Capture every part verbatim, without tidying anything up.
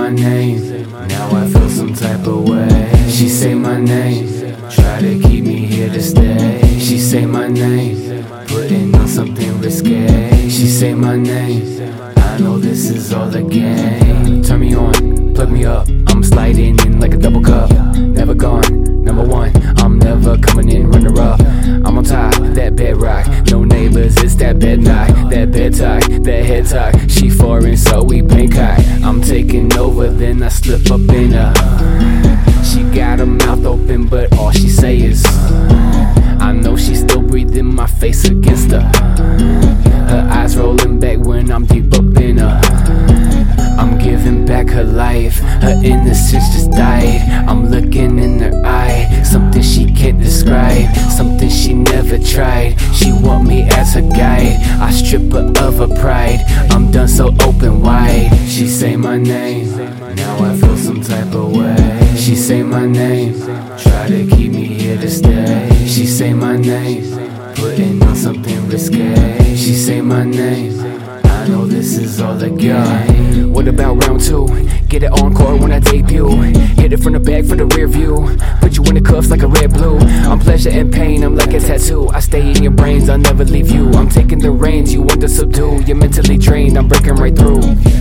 my name, now I feel some type of way. She say my name, try to keep me here to stay. She say my name, putting on something risque. She say my name, I know this is all a game. Turn me on, plug me up, I'm sliding in like a double cup. Never gone, number one, I'm never coming in runner up. I'm on top, that bedrock, no neighbors, it's that bed knock. That bed talk, that head talk, she foreign so we Bangkok. I'm taking over, then I slip up in her. She got her mouth open, but all she say is I know she's still breathing my face against her. Her eyes rolling back when I'm deep up in her. I'm giving back her life, her innocence just died. I'm looking in her eye, something she can't describe, something she never tried. She want me as her guide, I strip her of her pride. I'm done so open wide. She say my name, now I feel some type of way. She say my name, try to keep me here to stay. She say my name, putting on something risque. She say my name, I know this is all the game. What about round two? Get it encore when I debut. Hit it from the back for the rear view. Put you in the cuffs like a red blue. I'm pleasure and pain, I'm like a tattoo. I stay in your brains, I'll never leave you. I'm taking the reins, you want to subdue. You're mentally drained, I'm breaking right through.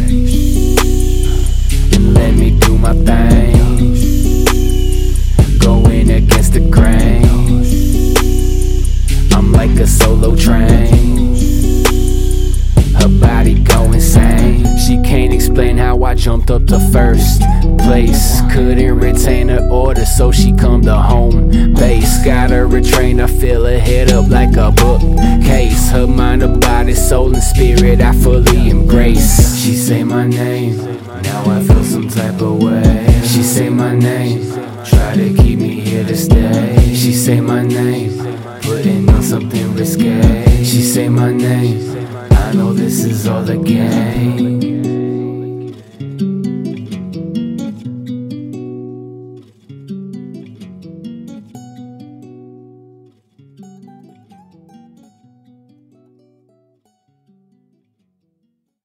And let me do my thing, going against the grain. I'm like a solo train, her body go insane. She can't explain how I jumped up to first place. Couldn't retain her order, so she come to home base. Got her a trainer, fill her head up like a bookcase. Her mind, her body, soul and spirit I fully embrace. She say my name, now I feel some type of way. She say my name, try to keep me here to stay. She say my name, putting on something risque. She say my name, I know this is all a game.